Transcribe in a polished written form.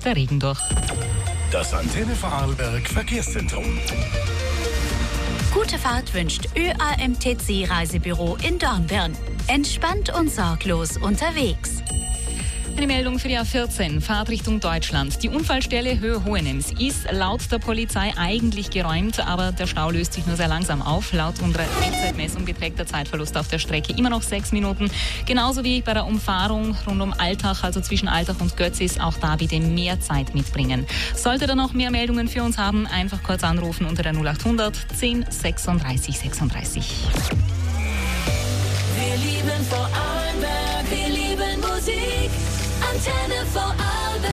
der Regen durch. Das Antenne Vorarlberg Verkehrszentrum. Gute Fahrt wünscht ÖAMTC Reisebüro in Dornbirn. Entspannt und sorglos unterwegs. Eine Meldung für die A14, Fahrt Richtung Deutschland. Die Unfallstelle Höhe Hohenems ist laut der Polizei eigentlich geräumt, aber der Stau löst sich nur sehr langsam auf. Laut unserer Echtzeitmessung beträgt der Zeitverlust auf der Strecke immer noch 6 Minuten. Genauso wie bei der Umfahrung rund um Altach, also zwischen Altach und Götzis, auch da bitte mehr Zeit mitbringen. Sollte da noch mehr Meldungen für uns haben, einfach kurz anrufen unter der 0800 10 36 36. Wir lieben Vorarlberg, wir lieben Musik. Antenne Vorarlberg.